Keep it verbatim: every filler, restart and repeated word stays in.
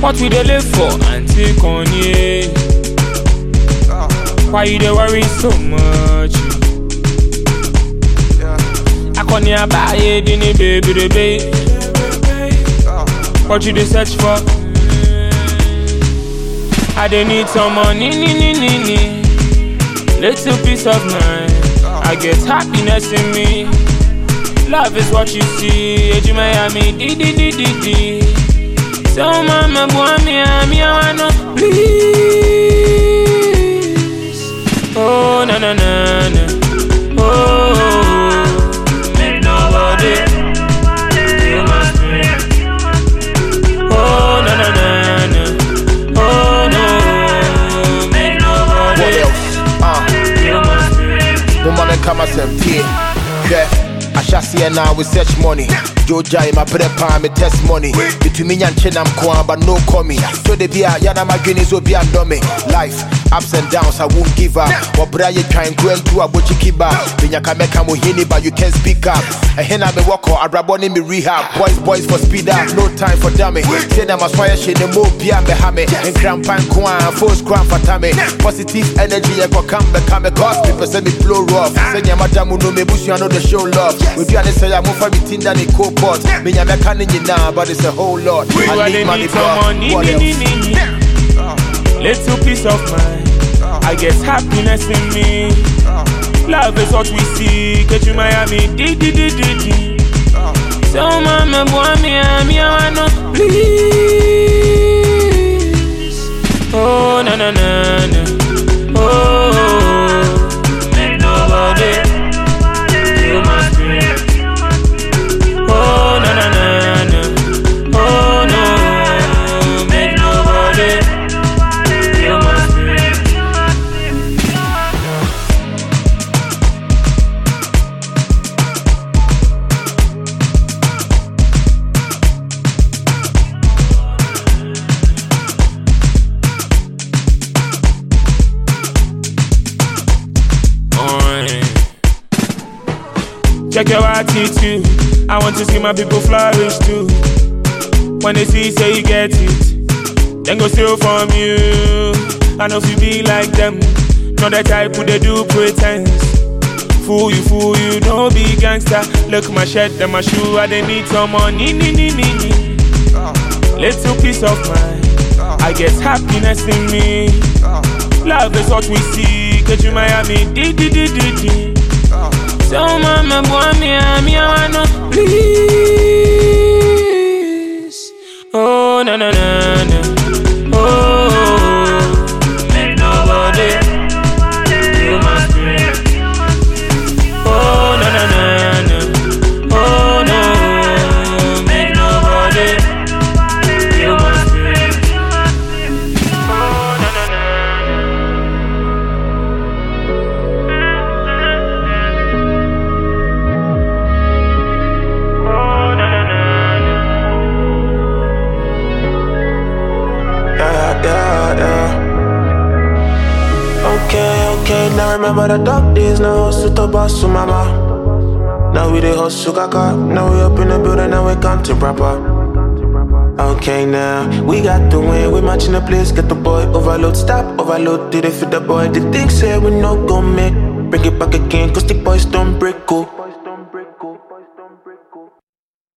What we dey live for? Auntie Kanye. Why you dey worry so much? I can't hear buy it, baby, baby, baby. What you dey search for? I dey need some money, ni, ni, ni, ni. Little peace of mind. I get happiness in me. Love is what you see. Eji Miami, di, di, di, di, di. So mama, boy, me, me, I wanna please. Oh, na, na, na, na. Oh, make nobody feel my spirit. Oh, na, na, na, na. Oh, no, make nobody what else? Uh. feel my spirit. Woman and come as empty. Yeah. I shall see her now with such money. Joja in my bread palm, me test money. Between me and Chen, I'm kwan, but no coming. So they be a yana, my guineas will be a dummy. Life, ups and downs, I won't give up. Or Brian trying to enter a bochi kiba. Then you can make a mohini, but you can't speak up. A hen I me walk or a raboni me rehab. Boys, boys for speed up, no time for dummy. Say I'm a swire shit, the more beyond the hammer. And cramp and kwan, force cramp for tammy. Positive energy, I go come back, come across. People say me blow rough. Say, yeah, madam, no me bush, you know the show love. We be honest, say I'm move for me, Tinder, the coke pot. Me, I'm a canning you now, but it's a whole lot. We I need money, money, what ni, ni, ni, ni. Little peace of mind. I get happiness in me. Love is what we see. Get you Miami, di, di, di, di, di. So mama, boy, me, me, I wanna please. Oh, na, na, na, na. Oh, make nobody feel my spirit. Oh, na, na, na, na. Oh, no, make nobody feel my spirit. Check your attitude. I want to see my people flourish too. When they see, say you get it, then go steal from you. I know if you be like them, not the type who they do pretense. Fool you, fool you, don't be gangster. Look my shirt and my shoe, I they need some money, ni, ni, ni, ni. Little peace of mind. I get happiness in me. Love is what we see. Get you Miami, di, di, di, di, di. So mama, boy, me, me, I wanna please. Oh, na, na, na, na. Oh, make nobody feel my spirit. Oh, na, na, na, na. Oh, no, make nobody feel my spirit. Oh, na, na, na. Now remember the dark days, now hustle to boss to mama. Now we dey hustle kaka. Now we up in the building, now we counting proper. Okay now, we got the win, we matching the place, get the boy overload, stop, overload, did it for the boy. The thing say we no go make, bring it back again, cause the boys don't break, go.